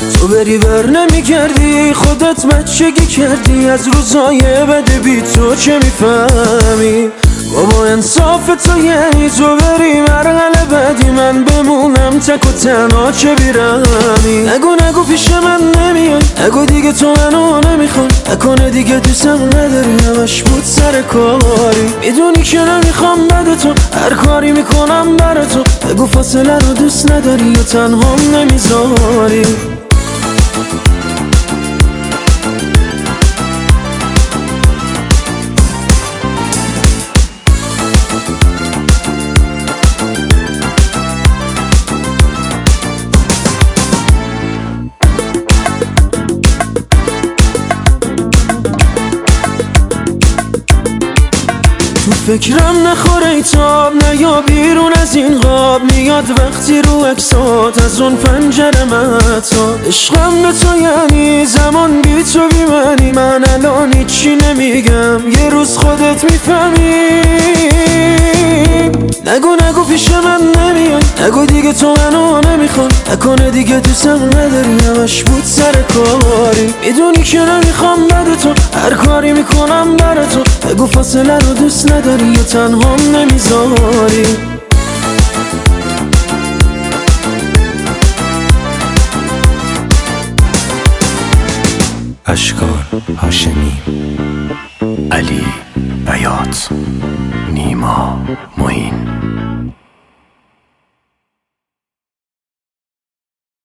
تو بری بر نمیگردی، خودت بچگی کردی، از روزای بد بی تو چه میفهمی؟ بابا انصاف تو یعنی تو بری مرحله بعدی، من بمونم تک و تنها چه بیرمی؟ نگو پیش من نمیای، نگو دیگه تو منو نمیخوای، نکنه دیگه دوستم نداری، همش بود سر کاری. میدونی که نمیخوام بد تو، هر کاری میکنم برا تو، بگو فاصله رو دوست نداری یا تنهام نمیذاری؟ تو فکرم نخوره ایتاب، نه یا بیرون از این قاب، میاد وقتی رو عکسات از اون پنجره مهتاب. عشقم به تو یعنی زمان بی تو بی منی، من الان هیچی نمیگم، یه روز خودت میفهمی. نگو پیش من نمیای، نگو دیگه تو منو نمیخوای، نکنه دیگه دوستم نداری، همش بود سر کاری. میدونی که نمیخوام بد تو، هر کاری میکنم برا تو، بگو فاصله رو دوست نداری یا تنهام نمیذاری؟ اشکان هاشمی، علی بیات، نیما معین.